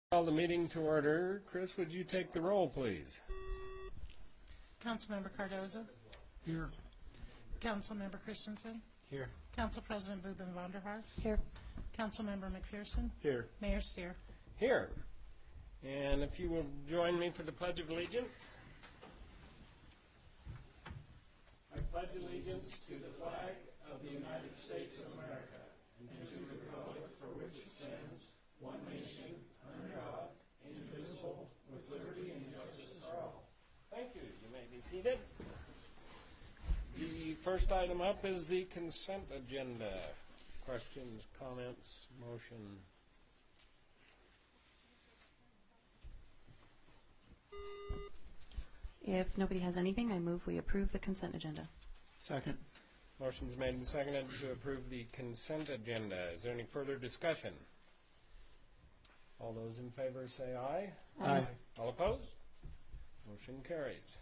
Call the meeting to order. Chris, would you take the roll, please? Councilmember Cardozo. Here. Councilmember Christensen. Here. Council President Boobin Vonderhaar. Here. Councilmember McPherson. Here. Mayor Steer. Here. And if you will join me for the Pledge of Allegiance. I pledge allegiance to the flag of the United States of America and to the republic for which it stands, one nation, under God, indivisible, with liberty and justice for all. Thank you. You may be seated. The first item up is the consent agenda. Questions, comments, motion? If nobody has anything, I move we approve the consent agenda. Second. Motion's made and seconded to approve the consent agenda. Is there any further discussion? All those in favor say aye. Aye. All opposed? Motion carries.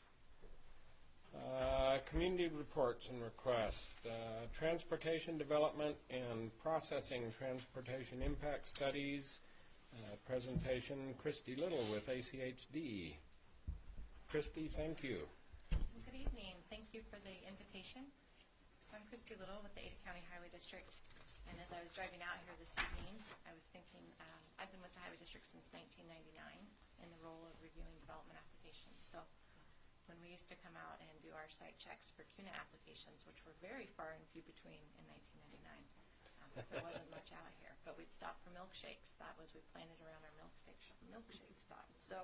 Community reports and requests. Transportation development and processing transportation impact studies. Presentation, Christy Little with ACHD. Christy, thank you. Good evening. Thank you for the invitation. So I'm Christy Little with the Ada County Highway District. And as I was driving out here this evening, I was thinking, I've been with the Highway District since 1999 in the role of reviewing development applications. So when we used to come out and do our site checks for CUNA applications, which were very far and few between in 1999, there wasn't much out here. But we'd stop for milkshakes. That was, we planted around our milkshake stop.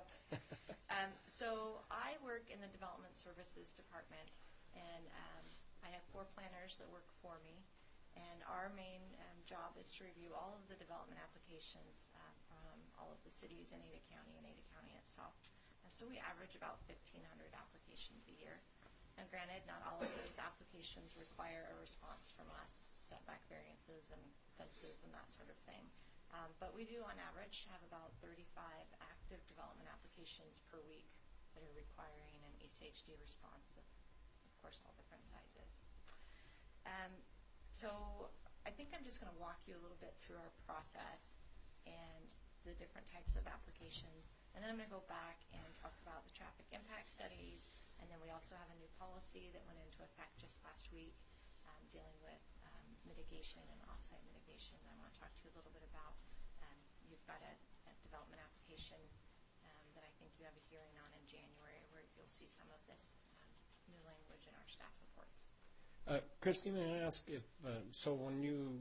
So I work in the Development Services Department, and I have 4 planners that work for me. And our main job is to review all of the development applications from all of the cities in Ada County and Ada County itself. So we average about 1,500 applications a year. Now granted, not all of those applications require a response from us, setback variances and fences and that sort of thing. But we do on average have about 35 active development applications per week that are requiring an ACHD response of course, all different sizes. So I think I'm just going to walk you a little bit through our process and the different types of applications. And then I'm going to go back and talk about the traffic impact studies. And then we also have a new policy that went into effect just last week dealing with mitigation and off-site mitigation that I want to talk to you a little bit about. You've got a development application that I think you have a hearing on in January where you'll see some of this new language in our staff reports. Christy, may I ask if, so when you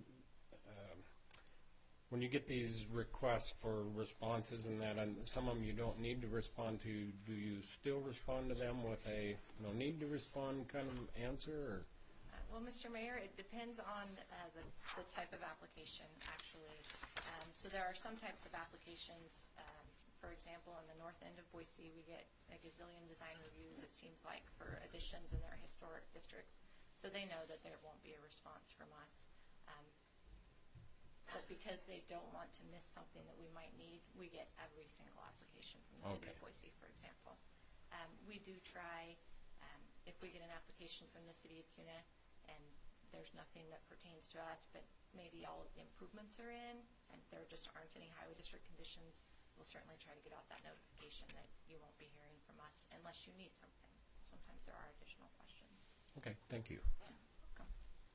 get these requests for responses and that, and some of them you don't need to respond to, do you still respond to them with a no need to respond kind of answer? Or? Well, Mr. Mayor, it depends on the type of application, actually. So there are some types of applications. For example, in the north end of Boise, we get a gazillion design reviews, it seems like, for additions in their historic districts. So they know that there won't be a response from us. But because they don't want to miss something that we might need, we get every single application from the city of Boise, for example. We do try, if we get an application from the city of CUNA and there's nothing that pertains to us, but maybe all of the improvements are in and there just aren't any highway district conditions, we'll certainly try to get out that notification that you won't be hearing from us unless you need something. So sometimes there are additional questions. Okay, thank you. Yeah, welcome.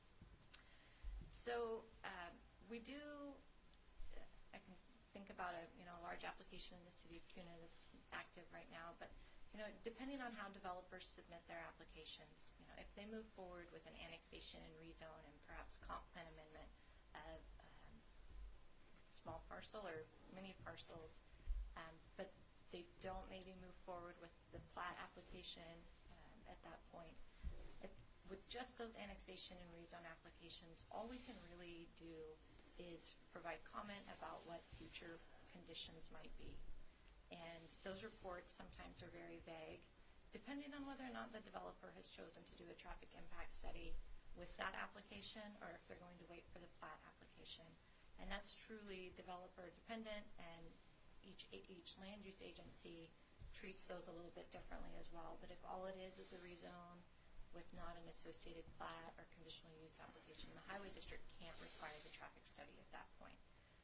So we do, I can think about a large application in the city of CUNA that's active right now, but depending on how developers submit their applications, if they move forward with an annexation and rezone and perhaps comp plan amendment of small parcel or many parcels, but they don't maybe move forward with the plat application at that point. With just those annexation and rezone applications, all we can really do is provide comment about what future conditions might be. And those reports sometimes are very vague, depending on whether or not the developer has chosen to do a traffic impact study with that application or if they're going to wait for the plat application. And that's truly developer dependent, and each land use agency treats those a little bit differently as well. But if all it is a rezone with not an associated plat or conditional use application, the highway district can't require the traffic study at that point.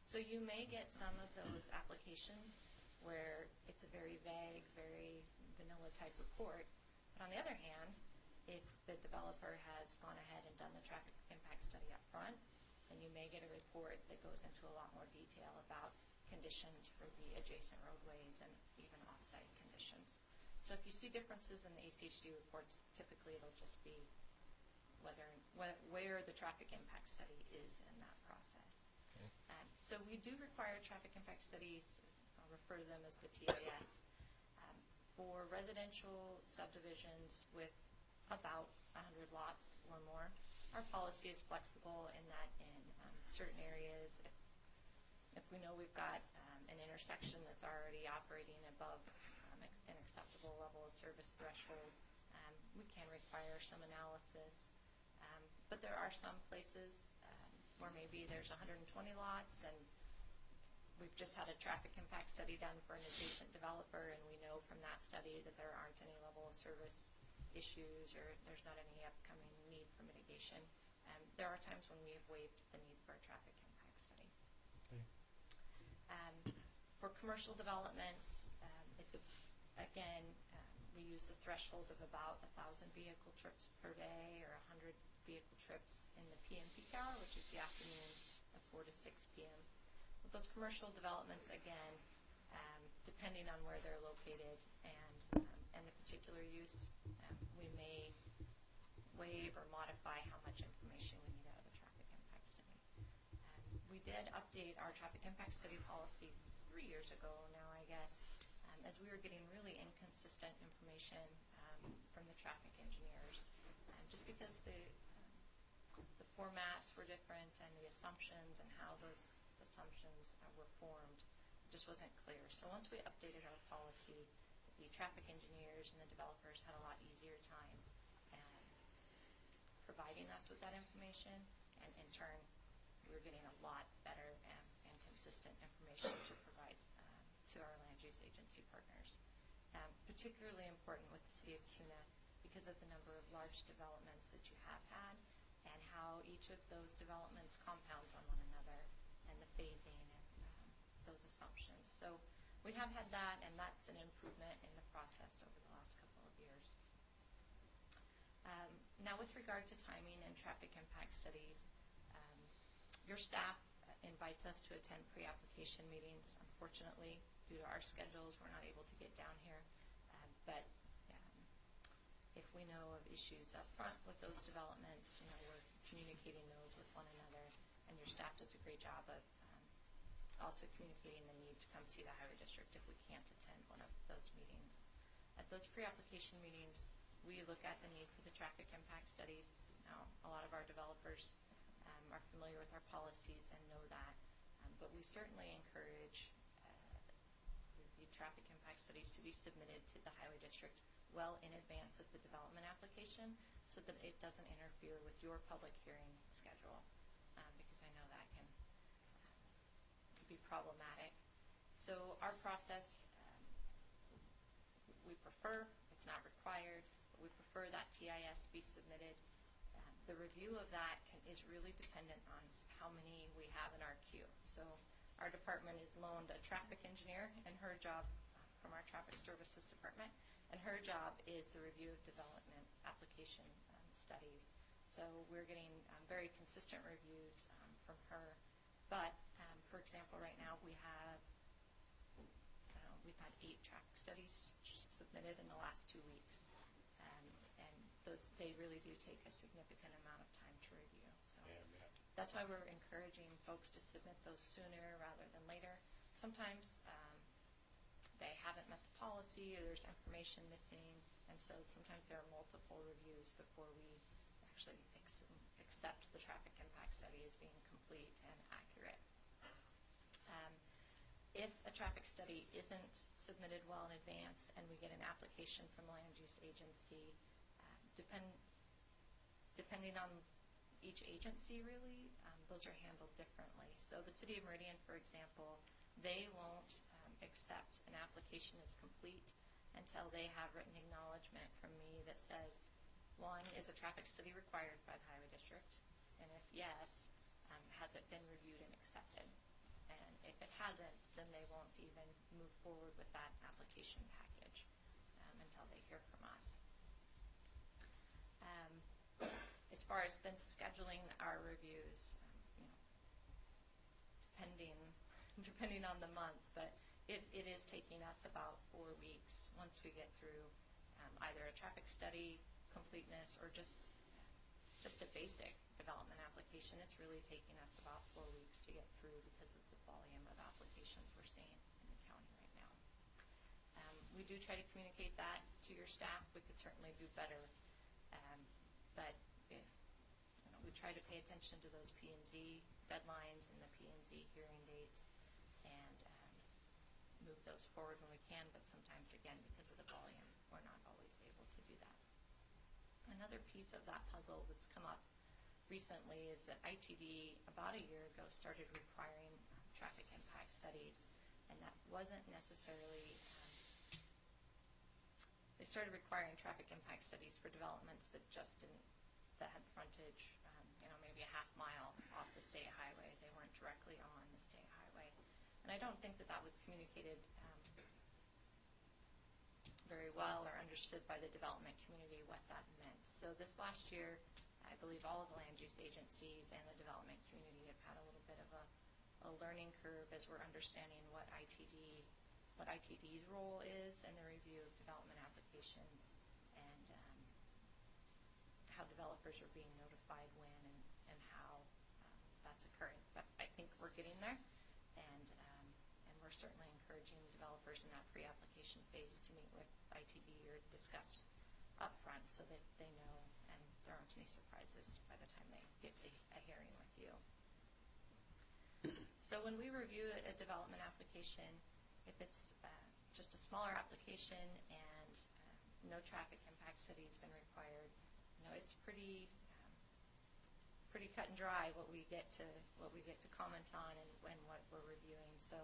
So you may get some of those applications where it's a very vague, very vanilla type report. But on the other hand, if the developer has gone ahead and done the traffic impact study up front, then you may get a report that goes into a lot more detail about conditions for the adjacent roadways and even off-site conditions. So if you see differences in the ACHD reports, typically it'll just be where the traffic impact study is in that process. Okay. So we do require traffic impact studies. I'll refer to them as the TIS. For residential subdivisions with about 100 lots or more, our policy is flexible in that in certain areas, if we know we've got an intersection that's already operating above an acceptable level of service threshold, we can require some analysis. But there are some places where maybe there's 120 lots and we've just had a traffic impact study done for an adjacent developer, and we know from that study that there aren't any level of service issues or there's not any upcoming need for mitigation. There are times when we have waived the need for a traffic impact study. Okay. For commercial developments, we use the threshold of about 1,000 vehicle trips per day or 100 vehicle trips in the PM peak hour, which is the afternoon of 4 to 6 p.m. With those commercial developments, again, depending on where they're located and the particular use, we may waive or modify how much information we need out of the traffic impact study. We did update our traffic impact study policy 3 years ago now, I guess, as we were getting really inconsistent information from the traffic engineers, just because the formats were different and the assumptions and how those assumptions were formed just wasn't clear. So once we updated our policy, the traffic engineers and the developers had a lot easier time providing us with that information, and in turn, we were getting a lot better and consistent information to provide to our land use agency partners. Particularly important with the City of Kuna because of the number of large developments that you have had and how each of those developments compounds on one another and the phasing and those assumptions. So we have had that, and that's an improvement in the process over the last couple of years. Now with regard to timing and traffic impact studies, your staff invites us to attend pre-application meetings. Unfortunately, due to our schedules, we're not able to get down here. But if we know of issues up front with those developments, we're communicating those with one another, and your staff does a great job of also communicating the need to come see the Highway District if we can't attend one of those meetings. At those pre-application meetings, we look at the need for the traffic impact studies. Now, a lot of our developers are familiar with our policies and know that, but we certainly encourage the traffic impact studies to be submitted to the Highway District well in advance of the development application so that it doesn't interfere with your public hearing schedule, because I know that can be problematic. So our process, we prefer, it's not required, but we prefer that TIS be submitted. The review of that is really dependent on how many we have in our queue. So our department is loaned a traffic engineer, and her job from our traffic services department, and her job is the review of development application studies. So we're getting very consistent reviews from her. But for example, right now we've had 8 traffic studies submitted in the last 2 weeks, and they really do take a significant amount of time to review. So that's why we're encouraging folks to submit those sooner rather than later. Sometimes they haven't met the policy or there's information missing, and so sometimes there are multiple reviews before we actually accept the traffic impact study as being complete and accurate. If a traffic study isn't submitted well in advance and we get an application from the land use agency, depending on each agency really, those are handled differently. So the City of Meridian, for example, they won't accept an application as complete until they have written acknowledgement from me that says, 1, is a traffic study required by the Highway District? And if yes, has it been reviewed and accepted? And if it hasn't, then they won't even move forward with that application package until they hear from us. As far as then scheduling our reviews, depending on the month, but it is taking us about 4 weeks once we get through either a traffic study completeness or just a basic development application. It's really taking us about 4 weeks to get through because of the volume of applications we're seeing in the county right now. We do try to communicate that to your staff. We could certainly do better, but if we try to pay attention to those P&Z deadlines and the P&Z hearing dates and move those forward when we can, but sometimes, again, because of the volume, we're not always able to do that. Another piece of that puzzle that's come up recently is that ITD, about a year ago, started requiring traffic impact studies, and that wasn't necessarily they started requiring traffic impact studies for developments that that had frontage, maybe a half mile off the state highway. They weren't directly on the state highway. And I don't think that was communicated very well or understood by the development community what that meant. So this last year, I believe all of the land use agencies and the development community have had a little bit of a learning curve as we're understanding what ITD's role is in the review of development applications and how developers are being notified when and how that's occurring. But I think we're getting there, and we're certainly encouraging developers in that pre-application phase to meet with ITD or discuss up front so that they know and there aren't any surprises by the time they get to a hearing with you. So when we review a development application, if it's just a smaller application and no traffic impact study has been required, it's pretty cut and dry what we get to comment on and what we're reviewing. So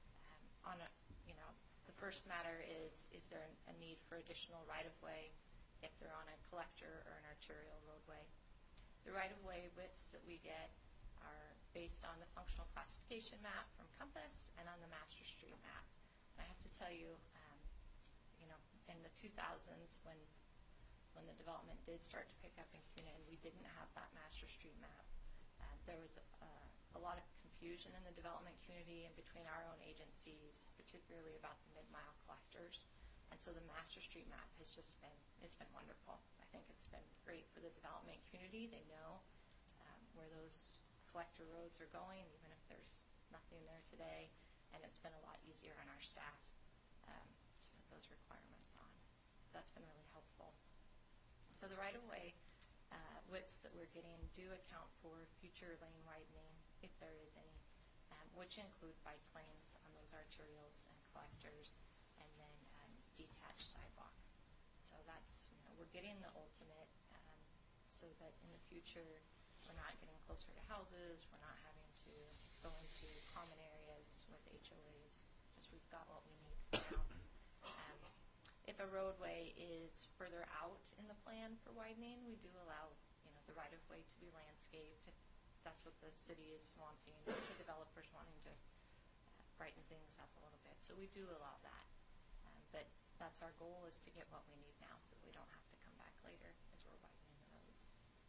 the first matter is there a need for additional right-of-way if they're on a collector or an arterial roadway. The right-of-way widths that we get are based on the functional classification map from Compass and on the master street map. And I have to tell you, in the 2000s when the development did start to pick up in Kuna and we didn't have that master street map, there was a lot of confusion in the development community and between our own agencies, particularly about the mid-mile collectors. And so the master street map has it's been wonderful. I think it's been great for the development community. They know where those collector roads are going, even if there's nothing there today. And it's been a lot easier on our staff to put those requirements on. That's been really helpful. So the right-of-way widths that we're getting do account for future lane widening, if there is any, which include bike lanes on those arterials and collectors, and then detached sidewalk. So that's, we're getting the ultimate so that in the future we're not getting closer to houses, we're not having to go into common areas with HOAs, just we've got what we need for now. If a roadway is further out in the plan for widening, we do allow the right-of-way to be landscaped if that's what the city is wanting, or the developers wanting to brighten things up a little bit. So we do allow that. But that's our goal, is to get what we need now so that we don't have to come back later as we're widening the roads.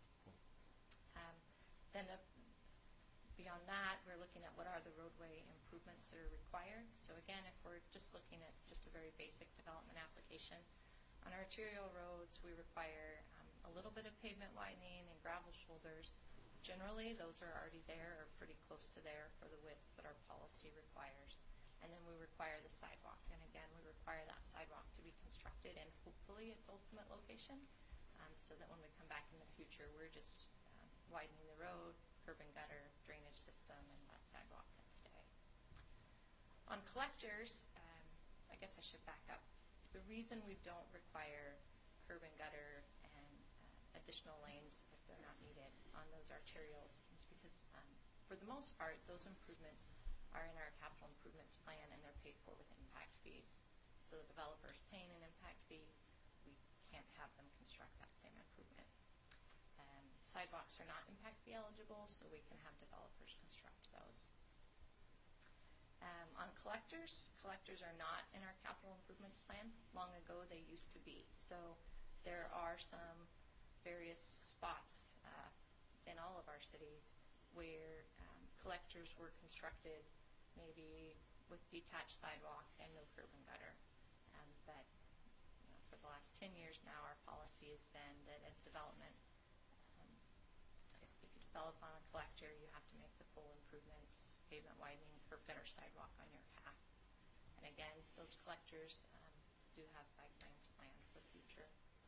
Then beyond that, we're looking at what are the roadway improvements that are required. So again, if we're just looking at just a very basic development application, on arterial roads we require a little bit of pavement widening and gravel shoulders. Generally, those are already there or pretty close to there for the widths that our policy requires. And then we require the sidewalk. And again, we require that sidewalk to be constructed in hopefully its ultimate location so that when we come back in the future, we're just widening the road, curb and gutter, drainage system, and that sidewalk can stay. On collectors, I guess I should back up. The reason we don't require curb and gutter and additional lanes if they're not needed on those arterials is because, for the most part, those improvements are in our capital improvements plan and they're paid for with impact fees. So the developer's paying an impact fee. We can't have them construct that same improvement. Sidewalks are not impact fee eligible, so we can have developers construct those. On collectors are not in our capital improvements plan. Long ago, they used to be. So there are some various spots in all of our cities where collectors were constructed maybe with detached sidewalk and no curb and gutter. But for the last 10 years now, our policy has been that as development, if you develop on a collector, you have to make the full improvements, pavement widening, curb gutter, sidewalk on your path. And again, those collectors do have bike lanes planned for the future.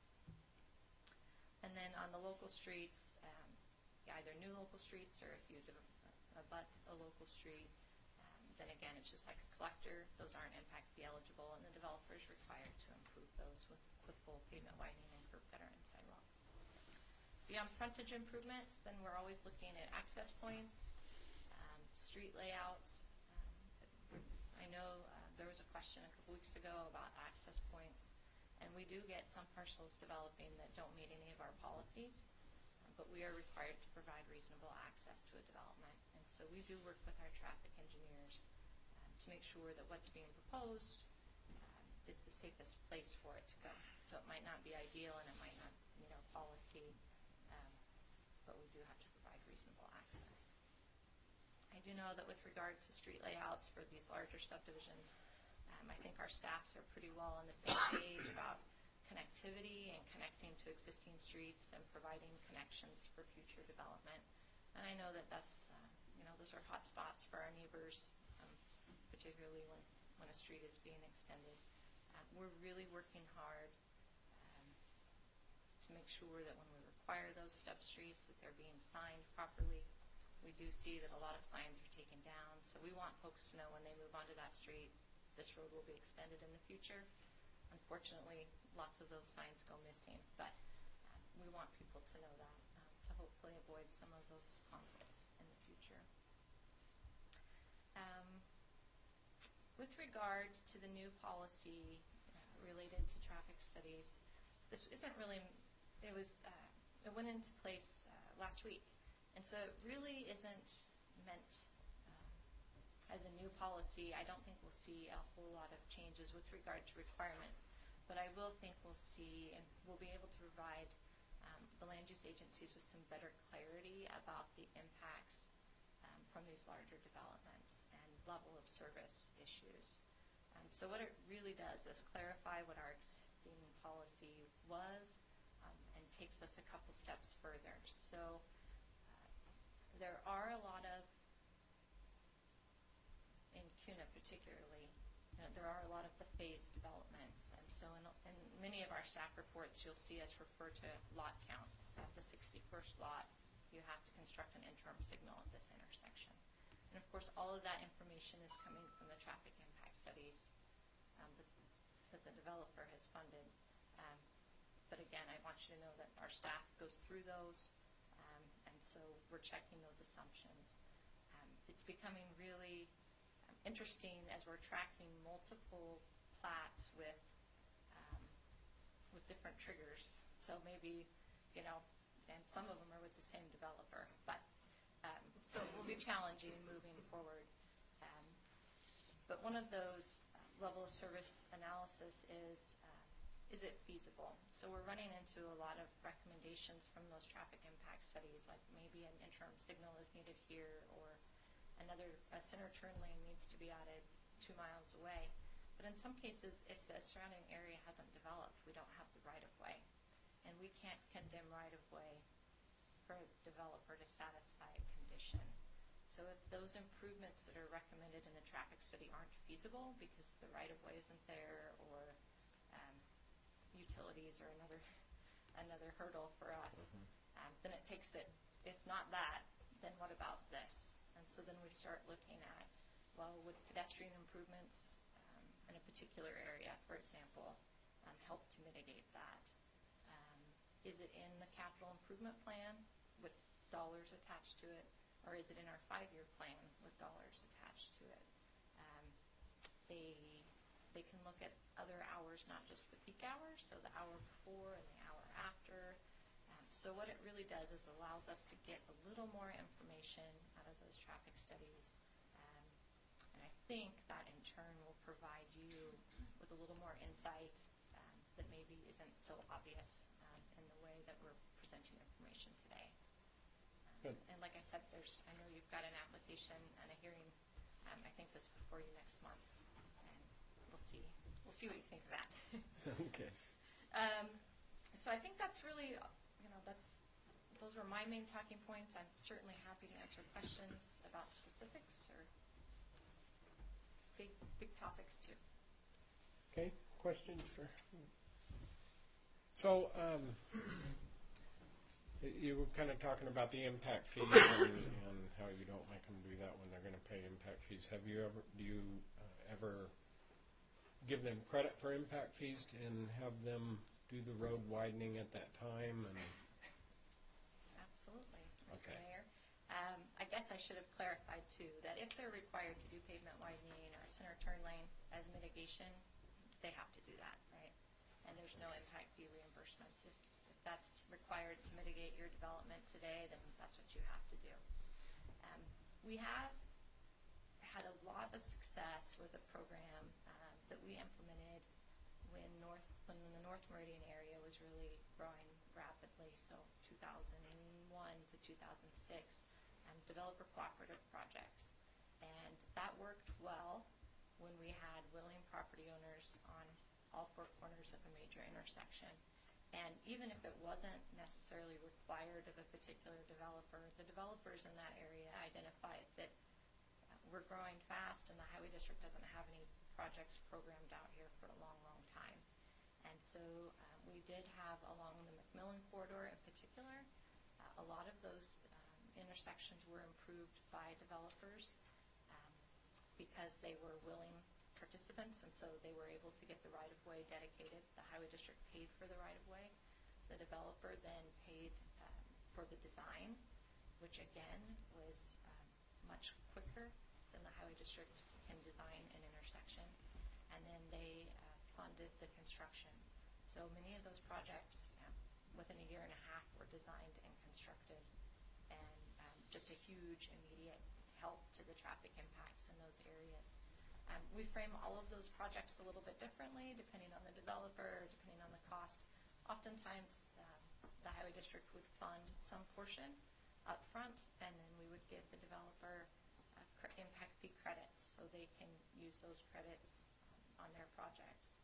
And then on the local streets, either new local streets or if you abut a local street, then again, it's just like a collector. Those aren't impact fee eligible, and the developer is required to improve those with full pavement widening and curb gutter and sidewalk. Beyond frontage improvements, then we're always looking at access points, street layouts. I know there was a question a couple weeks ago about access points, and we do get some parcels developing that don't meet any of our policies, but we are required to provide reasonable access to a development. And so we do work with our traffic engineers to make sure that what's being proposed is the safest place for it to go. So it might not be ideal and it might not meet our policy, but we do have to provide reasonable access. I do know that with regard to street layouts for these larger subdivisions, I think our staffs are pretty well on the same page about connectivity and connecting to existing streets and providing connections for future development. And I know that that's, those are hot spots for our neighbors, particularly when a street is being extended. We're really working hard to make sure that when we require those step streets that they're being signed properly. We do see that a lot of signs are taken down, so we want folks to know when they move onto that street, this road will be extended in the future. Unfortunately, lots of those signs go missing, but we want people to know that to hopefully avoid some of those conflicts in the future. With regard to the new policy related to traffic studies, this isn't really, it went into place last week, and so it really isn't meant as a new policy. I don't think we'll see a whole lot of changes with regard to requirements, but I will think we'll see, and we'll be able to provide the land use agencies with some better clarity about the impacts from these larger developments and level of service issues. So what it really does is clarify what our existing policy was and takes us a couple steps further. So there are a lot of, in CUNA particularly, there are a lot of the phased developments, and so in many of our staff reports you'll see us refer to lot counts. At the 61st lot, you have to construct an interim signal at this intersection. And of course all of that information is coming from the traffic impact studies that the developer has funded. But again, I want you to know that our staff goes through those, and so we're checking those assumptions. It's becoming really interesting as we're tracking multiple plats with different triggers. So maybe, and some of them are with the same developer, but so it will be challenging moving forward. But one of those level of service analysis is it feasible? So we're running into a lot of recommendations from those traffic impact studies, like maybe an interim signal is needed here, or a center turn lane needs to be added 2 miles away. But in some cases, if the surrounding area hasn't developed, we don't have the right-of-way. And we can't condemn right-of-way for a developer to satisfy a condition. So if those improvements that are recommended in the traffic study aren't feasible because the right-of-way isn't there, or utilities are another hurdle for us, then it takes it, if not that, then what about this? And so then we start looking at, well, would pedestrian improvements in a particular area, for example, help to mitigate that? Is it in the capital improvement plan with dollars attached to it, or is it in our 5-year plan with dollars attached to it? They can look at other hours, not just the peak hours, so the hour before and the hour after. So what it really does is allows us to get a little more information out of those traffic studies. And I think that in turn will provide you with a little more insight that maybe isn't so obvious in the way that we're presenting information today. Good. And like I said, I know you've got an application and a hearing, I think that's before you next month, and we'll see what you think of that. Okay. So I think that's really, those were my main talking points. I'm certainly happy to answer questions about specifics or big topics too. Okay, questions for... So, you were kind of talking about the impact fees and how you don't make them do that when they're going to pay impact fees. Do you ever give them credit for impact fees and have them do the road widening at that time? And Absolutely, Mr. Okay. Mayor. I guess I should have clarified too that if they're required to do pavement widening or a center turn lane as mitigation, they have to do that, right? And there's no impact fee reimbursement. If that's required to mitigate your development today, then that's what you have to do. We have had a lot of success with a program that we implemented when the North Meridian area was really growing rapidly, so 2001 to 2006, developer cooperative projects. And that worked well when we had willing property owners on all four corners of a major intersection. And even if it wasn't necessarily required of a particular developer, the developers in that area identified that we're growing fast and the highway district doesn't have any projects programmed out here for a long, long time. And so we did have along the McMillan corridor in particular, a lot of those intersections were improved by developers because they were willing participants, and so they were able to get the right-of-way dedicated. The highway district paid for the right-of-way. The developer then paid for the design, which again was much quicker than the highway district can design an intersection. And then they funded the construction. So many of those projects within a year and a half were designed and constructed, and just a huge immediate help to the traffic impacts in those areas. We frame all of those projects a little bit differently depending on the developer, depending on the cost. Oftentimes, the highway district would fund some portion up front, and then we would give the developer impact fee credits so they can use those credits on their projects.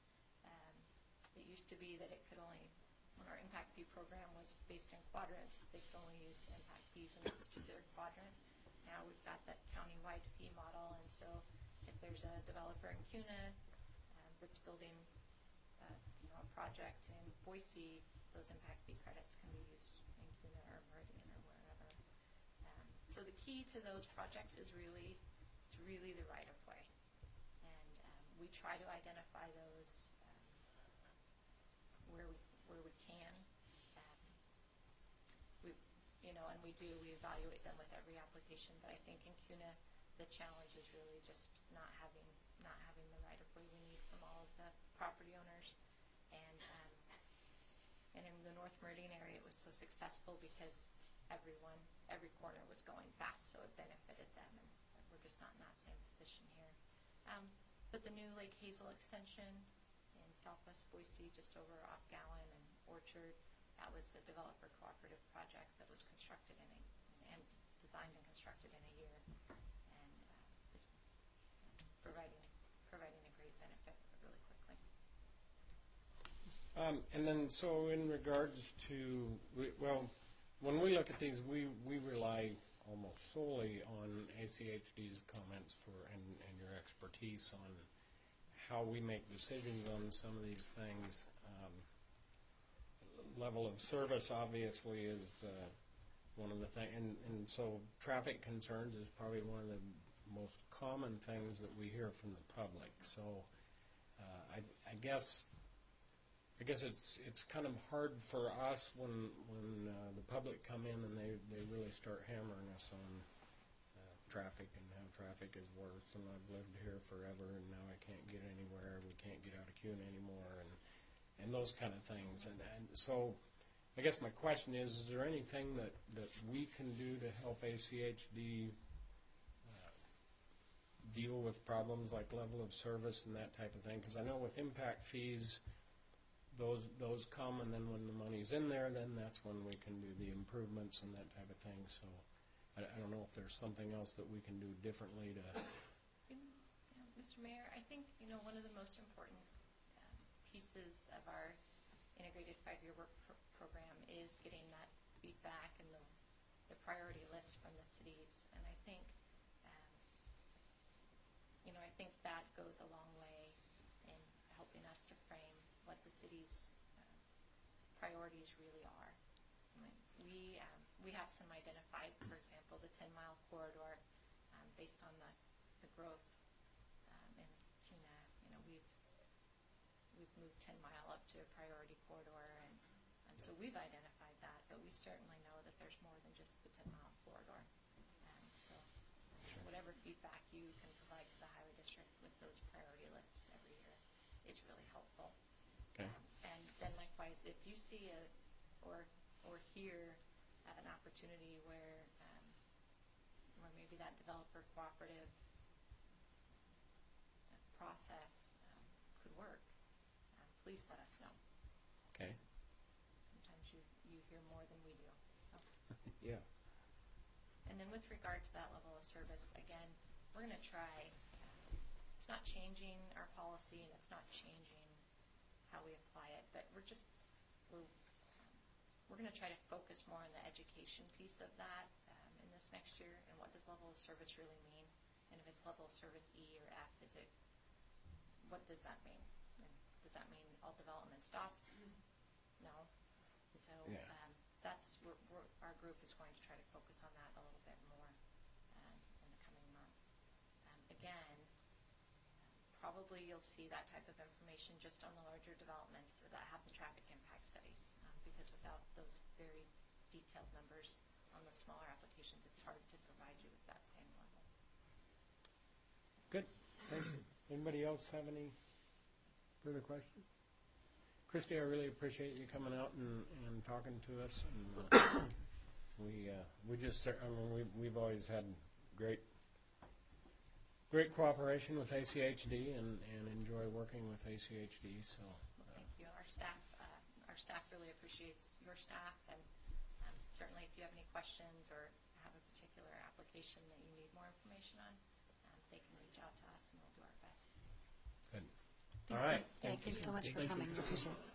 It used to be that it could only, when our impact fee program was based in quadrants, they could only use impact fees in a particular quadrant. Now we've got that county-wide fee model, and so if there's a developer in CUNA that's building a project in Boise, those impact fee credits can be used in CUNA or Meridian or wherever. So the key to those projects is really the right-of-way, and we try to identify those where we can. We evaluate them with every application, but I think in CUNA the challenge is really just not having the right-of-way we need from all of the property owners. And in the North Meridian area, it was so successful because every corner was going fast, so it benefited them, and we're just not in that same position here. But the new Lake Hazel extension in southwest Boise, just over off Gowan and Orchard, that was a developer cooperative project that was constructed and designed and constructed in a year, and is providing a great benefit really quickly. And then, so in regards to, when we look at these, we rely almost solely on ACHD's comments and your expertise on how we make decisions on some of these things. Level of service, obviously, is one of the things, and so traffic concerns is probably one of the most common things that we hear from the public. So I guess it's kind of hard for us when the public come in and they really start hammering us on traffic and how traffic is worse, and I've lived here forever and now I can't get anywhere, we can't get out of CUNA anymore, and those kind of things. And so I guess my question is there anything that we can do to help ACHD deal with problems like level of service and that type of thing? Because I know with impact fees, those come, and then when the money's in there, then that's when we can do the improvements and that type of thing. So I don't know if there's something else that we can do differently to. Mr. Mayor, I think one of the most important pieces of our integrated 5-year work program is getting that feedback and the priority list from the cities, and I think I think that goes a long way in helping us to frame what the city's priorities really are. I mean, we have some identified, for example, the 10-mile corridor based on the growth in Kuna. We've moved 10 Mile up to a priority corridor, and so we've identified that, but we certainly know that there's more than just the 10-mile corridor. So whatever feedback you can provide to the highway district with those priority lists every year is really helpful. Okay. And then likewise, if you see or hear an opportunity where maybe that developer cooperative process could work, please let us know. Okay. Sometimes you hear more than we do. Yeah. And then with regard to that level of service, again, we're going to try. It's not changing our policy, and it's not changing how we apply it, but we're going to try to focus more on the education piece of that in this next year. And what does level of service really mean? And if it's level of service E or F, what does that mean? And does that mean all development stops? No. So Yeah. that's our group is going to try to focus on that a little bit more in the coming months. Again, probably you'll see that type of information just on the larger developments that have the traffic impact studies, because without those very detailed numbers on the smaller applications, it's hard to provide you with that same level. Good. Thank you. Anybody else have any further questions? Christy, I really appreciate you coming out and talking to us. And, we've always had great cooperation with ACHD and enjoy working with ACHD. So thank you. Our staff really appreciates your staff, and certainly if you have any questions or have a particular application that you need more information on, they can reach out to us, and we'll do our best. good. Thanks All right. Thanks so much for Thank you. coming. We appreciate it.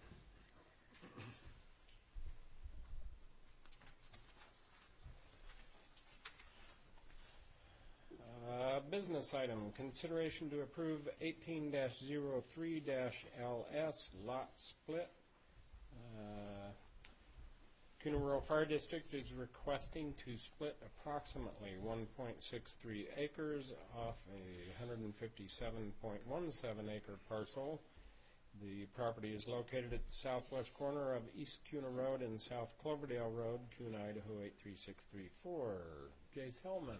Business item, consideration to approve 18-03-LS lot split. Kuna Rural Fire District is requesting to split approximately 1.63 acres off a 157.17 acre parcel. The property is located at the southwest corner of East Kuna Road and South Cloverdale Road, Kuna, Idaho 83634. Jace Hellman.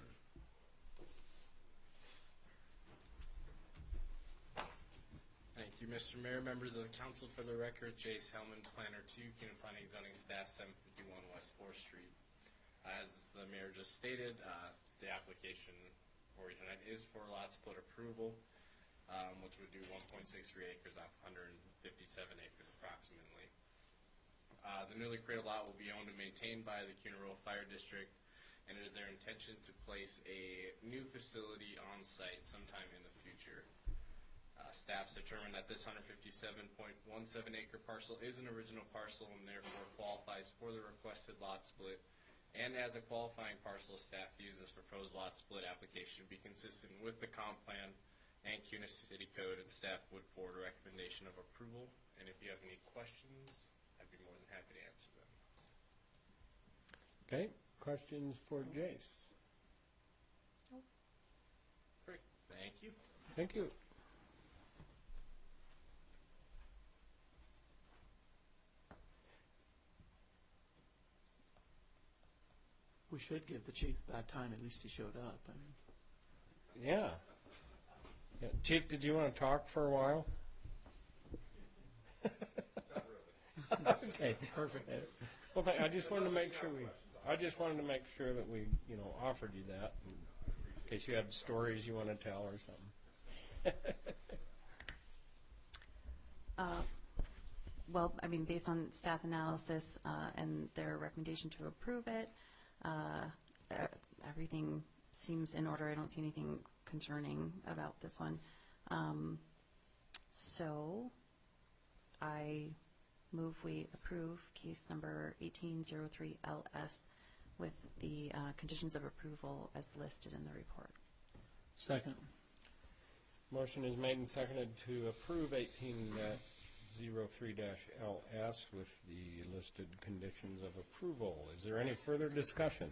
Thank you, Mr. Mayor, members of the council. For the record, Jace Hellman, Planner 2, Kuna Planning Zoning Staff, 751 West 4th Street. As the mayor just stated, the application is for lot split approval, which would do 1.63 acres off 157 acres approximately. The newly created lot will be owned and maintained by the Kuna Rural Fire District, and it is their intention to place a new facility on site sometime in the future. Staff's determined that this 157.17 acre parcel is an original parcel and therefore qualifies for the requested lot split. And as a qualifying parcel, staff views this proposed lot split application to be consistent with the comp plan and Kuna City Code, and staff would forward a recommendation of approval. And if you have any questions, I'd be more than happy to answer them. Okay, questions for Jace? Great, thank you. Thank you. We should give the chief a bad time. At least he showed up. I mean. Yeah. Chief, did you want to talk for a while? Not really. Okay, perfect. Well, I just wanted to make sure that we, offered you that. In case you had stories you want to tell or something. Well, I mean, based on staff analysis and their recommendation to approve it, everything seems in order. I don't see anything concerning about this one. So I move we approve case number 1803 LS with the conditions of approval as listed in the report. Second. Motion is made and seconded to approve 18-03-LS with the listed conditions of approval. Is there any further discussion?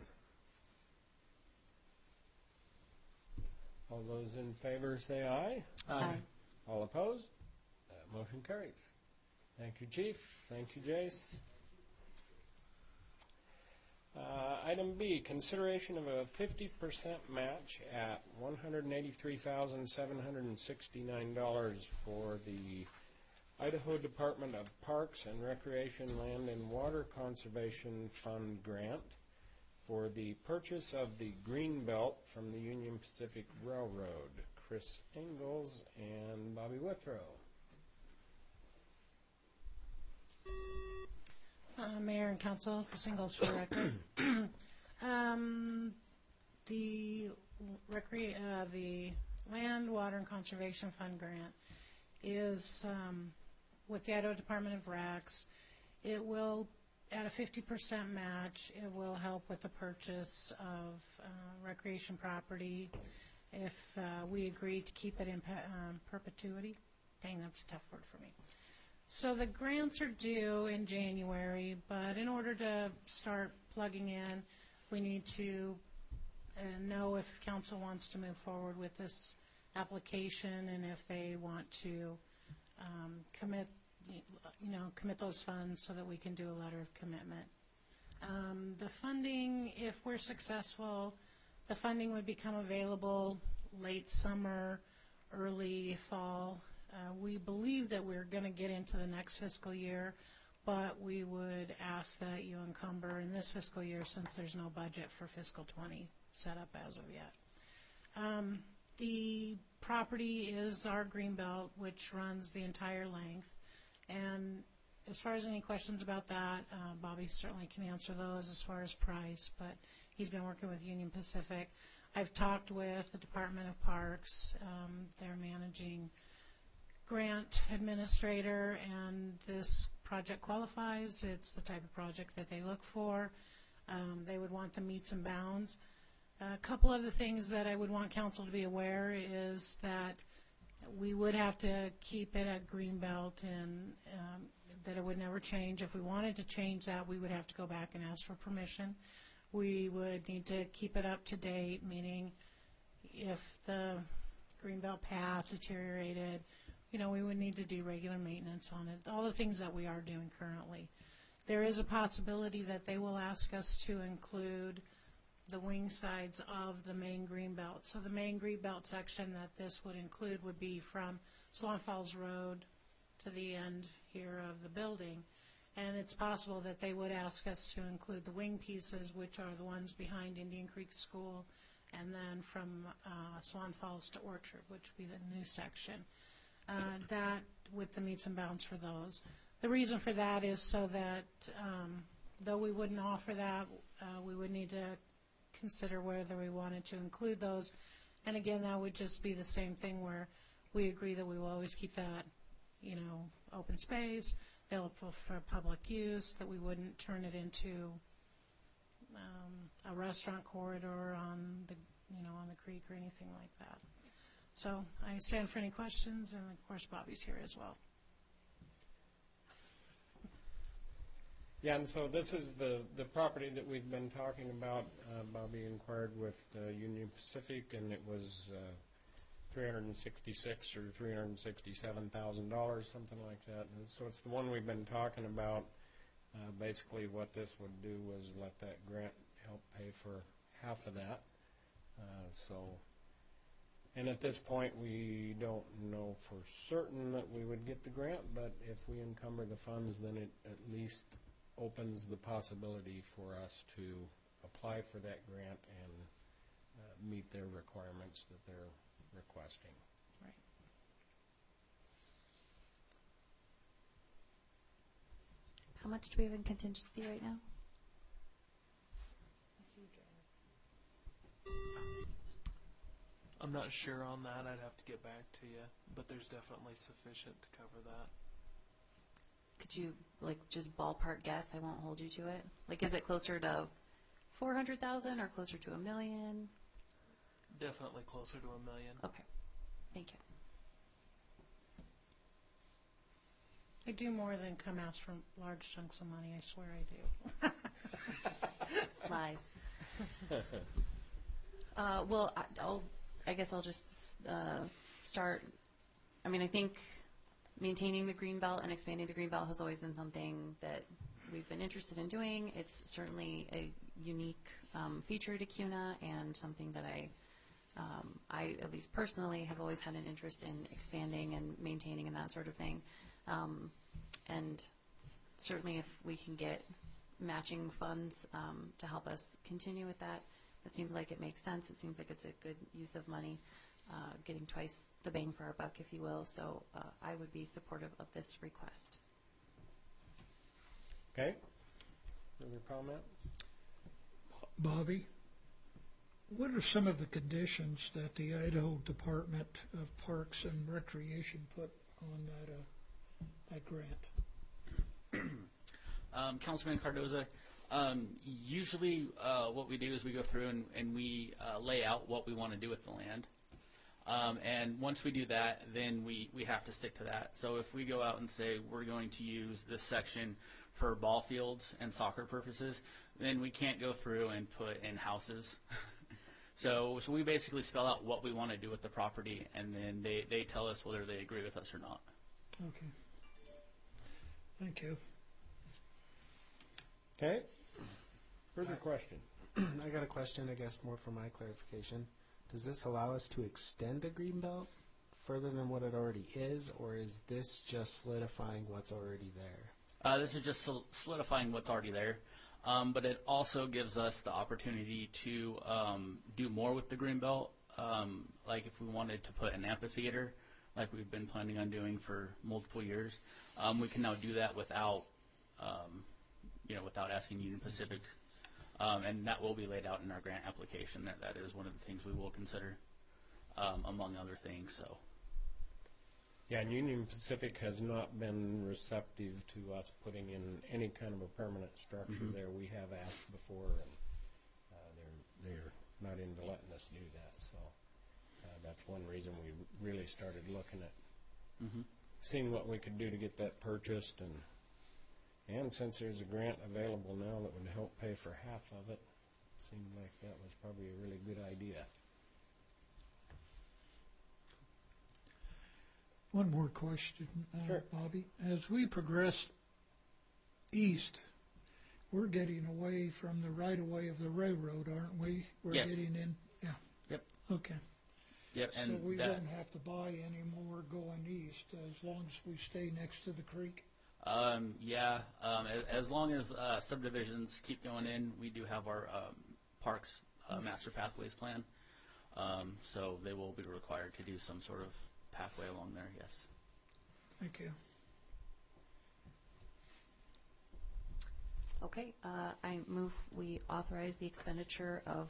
All those in favor say aye. Aye. All opposed? That motion carries. Thank you, Chief. Thank you, Jace. Item B, consideration of a 50% match at $183,769 for the Idaho Department of Parks and Recreation Land and Water Conservation Fund grant for the purchase of the green belt from the Union Pacific Railroad. Chris Ingalls and Bobby Withrow. Mayor and Council, Chris Ingalls for the record. The Land, Water, and Conservation Fund grant is with the Idaho Department of Recs. It will, at a 50% match, it will help with the purchase of recreation property if we agree to keep it in perpetuity. Dang, that's a tough word for me. So the grants are due in January, but in order to start plugging in, we need to know if council wants to move forward with this application and if they want to commit those funds so that we can do a letter of commitment. The funding, if we're successful, the funding would become available late summer, early fall. We believe that we're going to get into the next fiscal year, but we would ask that you encumber in this fiscal year since there's no budget for fiscal 20 set up as of yet. The property is our greenbelt, which runs the entire length. And as far as any questions about that, Bobby certainly can answer those as far as price, but he's been working with Union Pacific. I've talked with the Department of Parks. They're managing grant administrator, and this project qualifies. It's the type of project that they look for. They would want the meets and bounds. A couple of the things that I would want council to be aware is that we would have to keep it at Greenbelt and that it would never change. If we wanted to change that, we would have to go back and ask for permission. We would need to keep it up to date, meaning if the Greenbelt path deteriorated, we would need to do regular maintenance on it, all the things that we are doing currently. There is a possibility that they will ask us to include the wing sides of the main Greenbelt. So the main Greenbelt section that this would include would be from Swan Falls Road to the end here of the building. And it's possible that they would ask us to include the wing pieces, which are the ones behind Indian Creek School, and then from Swan Falls to Orchard, which would be the new section. That with the meets and bounds for those. The reason for that is so that though we wouldn't offer that, we would need to consider whether we wanted to include those. And again, that would just be the same thing where we agree that we will always keep that, open space, available for public use, that we wouldn't turn it into a restaurant corridor on the creek or anything like that. So I stand for any questions, and of course Bobby's here as well. Yeah, and so this is the property that we've been talking about. Bobby inquired with Union Pacific, and it was $366,000 or $367,000, something like that. And so it's the one we've been talking about. Basically, what this would do was let that grant help pay for half of that. And at this point, we don't know for certain that we would get the grant, but if we encumber the funds, then it at least opens the possibility for us to apply for that grant and meet their requirements that they're requesting. Right. How much do we have in contingency right now? I'm not sure on that. I'd have to get back to you, but there's definitely sufficient to cover that. Could you, like, just ballpark guess? I won't hold you to it. Like, is it closer to 400,000 or closer to $1 million? Definitely closer to $1 million. Okay, thank you. I do more than come ask for large chunks of money. I swear I do. Lies. Well, I guess I'll just start. I mean, I think maintaining the greenbelt and expanding the greenbelt has always been something that we've been interested in doing. It's certainly a unique feature to CUNA and something that I, at least personally, have always had an interest in expanding and maintaining and that sort of thing. And certainly if we can get matching funds to help us continue with that, it seems like it makes sense. It seems like it's a good use of money, getting twice the bang for our buck, if you will. So I would be supportive of this request. Okay? Other comment? Bobby, what are some of the conditions that the Idaho Department of Parks and Recreation put on that grant? Councilman Cardoza, usually what we do is we go through and we lay out what we want to do with the land. And once we do that, then we have to stick to that. So if we go out and say we're going to use this section for ball fields and soccer purposes, then we can't go through and put in houses. So we basically spell out what we want to do with the property, and then they tell us whether they agree with us or not. Okay. Thank you. Okay? Further question? I got a question, I guess, more for my clarification. Does this allow us to extend the greenbelt further than what it already is, or is this just solidifying what's already there? This is just solidifying what's already there. But it also gives us the opportunity to do more with the greenbelt. Like if we wanted to put an amphitheater, like we've been planning on doing for multiple years, we can now do that without, without asking Union Pacific. And that will be laid out in our grant application. That is one of the things we will consider, among other things. So. Yeah, and Union Pacific has not been receptive to us putting in any kind of a permanent structure there. We have asked before, and they're not into letting us do that. So that's one reason we really started looking at seeing what we could do to get that purchased. And since there's a grant available now that would help pay for half of it, seemed like that was probably a really good idea. One more question, Sure. Bobby. As we progress east, we're getting away from the right-of-way of the railroad, aren't we? We're Yes. getting in. Yeah. Yep. Okay. Yep. So And we that, won't have to buy any more going east as long as we stay next to the creek. as long as subdivisions keep going in, we do have our parks master pathways plan. So they will be required to do some sort of pathway along there, yes. Thank you. Okay, I move we authorize the expenditure of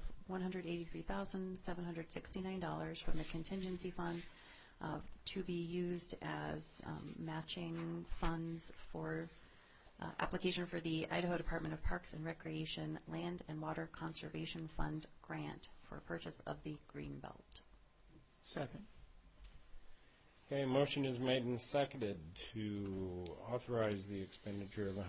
$183,769 from the contingency fund to be used as matching funds for application for the Idaho Department of Parks and Recreation Land and Water Conservation Fund grant for purchase of the Greenbelt. Second. Okay, motion is made and seconded to authorize the expenditure of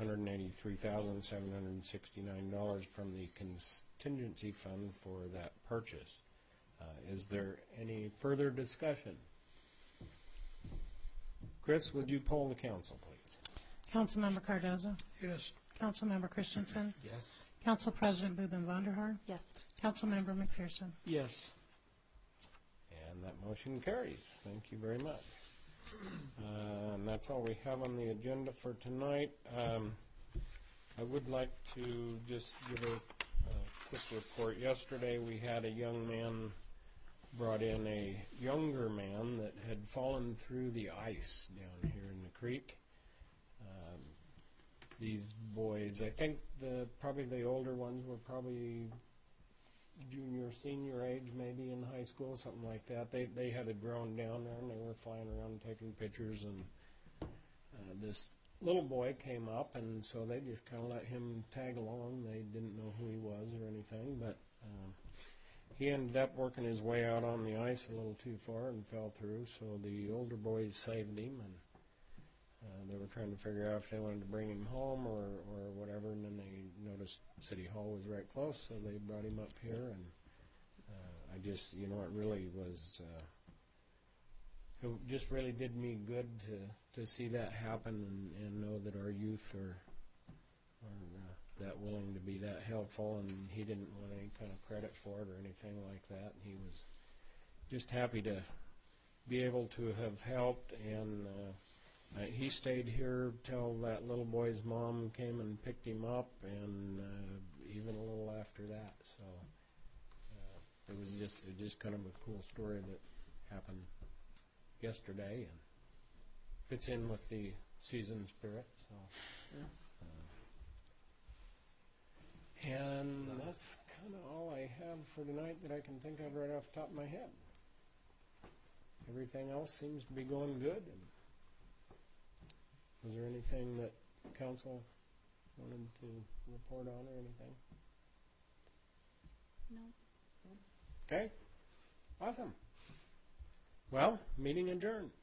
$183,769 from the contingency fund for that purchase. Is there any further discussion? Chris, would you poll the council, please? Councilmember Cardoza? Yes. Councilmember Christensen? Yes. Council President Boobin Vonderhaar? Yes. Councilmember McPherson? Yes. And that motion carries. Thank you very much. And that's all we have on the agenda for tonight. I would like to just give a quick report. Yesterday we had a young man brought in, a younger man that had fallen through the ice down here in the creek. These boys, I think probably the older ones were probably junior, senior age, maybe in high school, something like that. They had a drone down there and they were flying around taking pictures, and this little boy came up, and so they just kind of let him tag along. They didn't know who he was or anything, but he ended up working his way out on the ice a little too far and fell through, so the older boys saved him, and they were trying to figure out if they wanted to bring him home or whatever, and then they noticed City Hall was right close, so they brought him up here, and I just, it really was, it just really did me good to see that happen and know that our youth are that willing to be that helpful, and he didn't want any kind of credit for it or anything like that. He was just happy to be able to have helped, and he stayed here till that little boy's mom came and picked him up, and even a little after that. So it was just kind of a cool story that happened yesterday, and fits in with the season spirit. So, and that's kind of all I have for tonight that I can think of right off the top of my head. Everything else seems to be going good. And was there anything that council wanted to report on or anything? No. Okay. Awesome. Well, meeting adjourned.